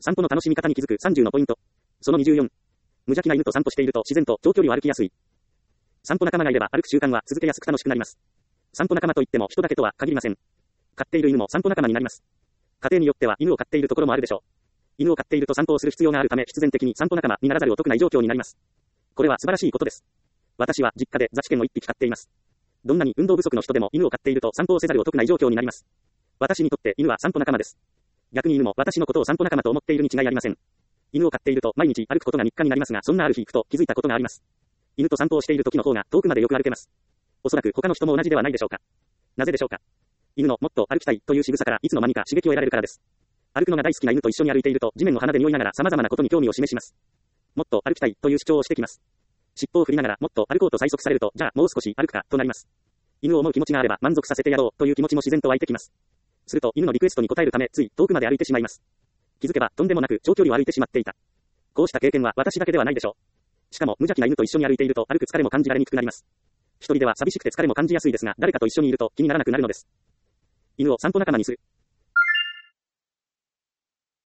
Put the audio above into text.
散歩の楽しみ方に気づく30のポイント。その24。無邪気な犬と散歩していると自然と長距離を歩きやすい。散歩仲間がいれば歩く習慣は続けやすく楽しくなります。散歩仲間といっても人だけとは限りません。飼っている犬も散歩仲間になります。家庭によっては犬を飼っているところもあるでしょう。犬を飼っていると散歩をする必要があるため必然的に散歩仲間にならざるを得ない状況になります。これは素晴らしいことです。私は実家でザチ犬を1匹飼っています。どんなに運動不足の人でも犬を飼っていると散歩をせざるを得ない状況になります。私にとって犬は散歩仲間です。逆に犬も私のことを散歩仲間と思っているに違いありません。犬を飼っていると毎日歩くことが日課になりますが、そんなある日ふと気づいたことがあります。犬と散歩をしている時の方が遠くまでよく歩けます。おそらく他の人も同じではないでしょうか。なぜでしょうか。犬のもっと歩きたいという仕草からいつの間にか刺激を得られるからです。歩くのが大好きな犬と一緒に歩いていると地面を鼻で匂いながら様々なことに興味を示します。もっと歩きたいという主張をしてきます。尻尾を振りながらもっと歩こうと催促されると、じゃあもう少し歩くかとなります。犬を思う気持ちがあれば満足させてやろうという気持ちも自然と湧いてきます。すると犬のリクエストに応えるためつい遠くまで歩いてしまいます。気づけばとんでもなく長距離を歩いてしまっていた。こうした経験は私だけではないでしょう。しかも無邪気な犬と一緒に歩いていると歩く疲れも感じられにくくなります。一人では寂しくて疲れも感じやすいですが、誰かと一緒にいると気にならなくなるのです。犬を散歩仲間にする。